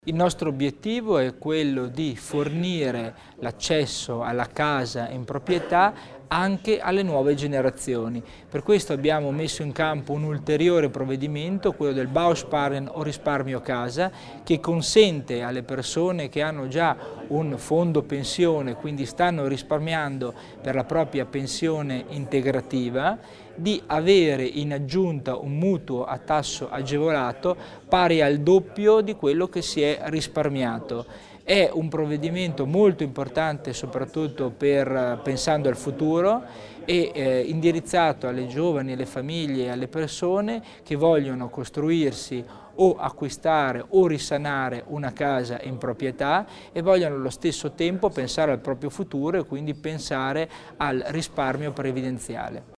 Il nostro obiettivo è quello di fornire l'accesso alla casa in proprietà anche alle nuove generazioni. Per questo abbiamo messo in campo un ulteriore provvedimento, quello del Bausparen o risparmio casa, che consente alle persone che hanno già un fondo pensione, quindi stanno risparmiando per la propria pensione integrativa, di avere in aggiunta un mutuo a tasso agevolato pari al doppio di quello che si è risparmiato. È un provvedimento molto importante soprattutto pensando al futuro e indirizzato alle giovani, alle famiglie e alle persone che vogliono costruirsi o acquistare o risanare una casa in proprietà e vogliono allo stesso tempo pensare al proprio futuro e quindi pensare al risparmio previdenziale.